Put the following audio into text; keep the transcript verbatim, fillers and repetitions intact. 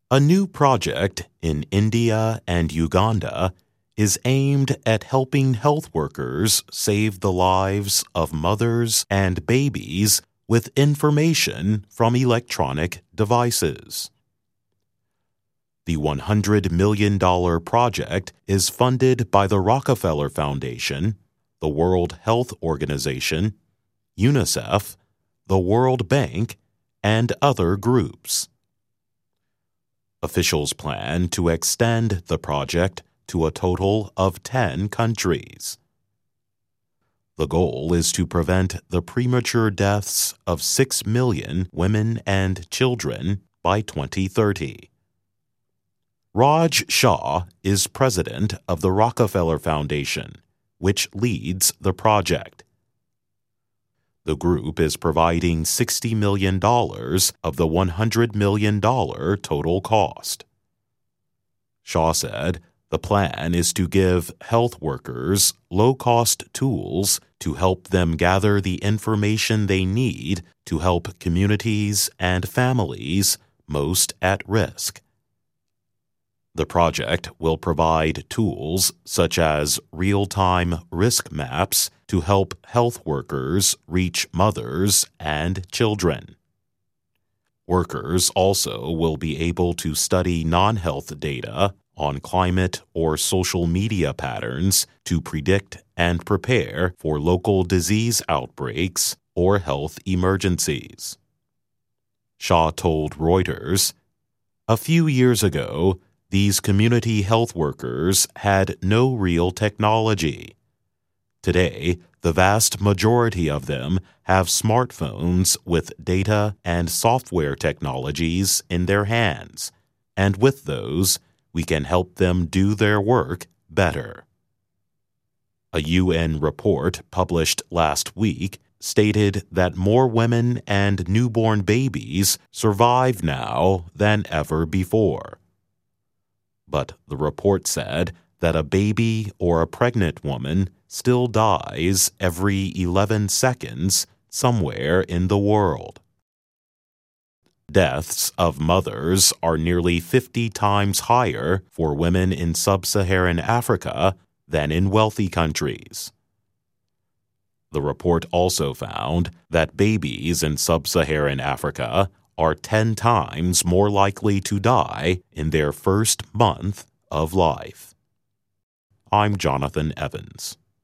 A new project in India and Uganda is aimed at helping health workers save the lives of mothers and babies with information from electronic devices. The one hundred million dollars project is funded by the Rockefeller Foundation, the World Health Organization, UNICEF, the World Bank, and other groups. Officials plan to extend the project to a total of ten countries. The goal is to prevent the premature deaths of six million women and children by twenty thirty. Raj Shah is president of the Rockefeller Foundation, which leads the project. The group is providing sixty million dollars of the one hundred million dollars total cost. Shah said the plan is to give health workers low-cost tools to help them gather the information they need to help communities and families most at risk. The project will provide tools such as real-time risk maps to help health workers reach mothers and children. Workers also will be able to study non-health data on climate or social media patterns to predict and prepare for local disease outbreaks or health emergencies. Shah told Reuters, "A few years ago, these community health workers had no real technology. Today, the vast majority of them have smartphones with data and software technologies in their hands, and with those, we can help them do their work better." A U N report published last week stated that more women and newborn babies survive now than ever before. But the report said that a baby or a pregnant woman still dies every eleven seconds somewhere in the world. Deaths of mothers are nearly fifty times higher for women in sub-Saharan Africa than in wealthy countries. The report also found that babies in sub-Saharan Africa are ten times more likely to die in their first month of life. I'm Jonathan Evans.